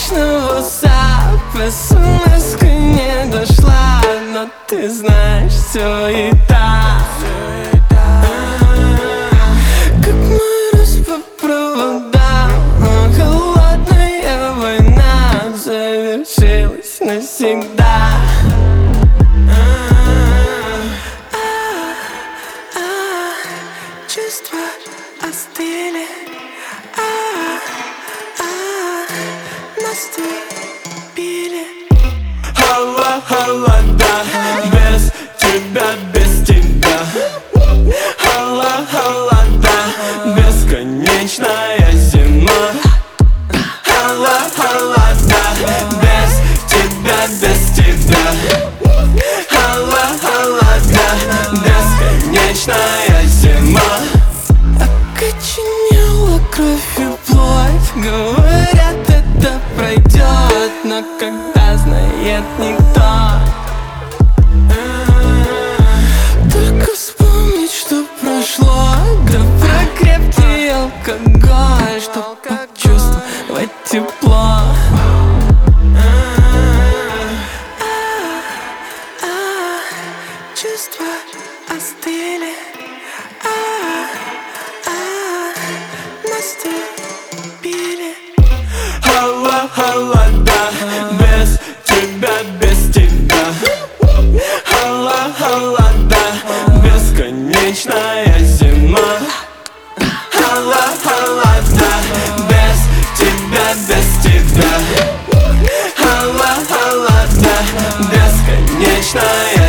личного WhatsApp смс-ка не дошла, но ты знаешь, все и так. Как мороз по проводам, холодная война завершилась навсегда. Чувства остыли, наступили холода, без тебя, без тебя. Холода, бесконечная зима. Холода, без тебя, без тебя. Холода, бесконечная зима. Окоченела кровь и плоть, говорят, это пройдет, но когда знает никто. Только вспомнить, что прошло, да про крепкий алкоголь, чтоб почувствовать тепло. Чувства остыли, наступили холода, без тебя, без тебя. Холода, бесконечная зима. Холода, без тебя, без тебя. Холода, бесконечная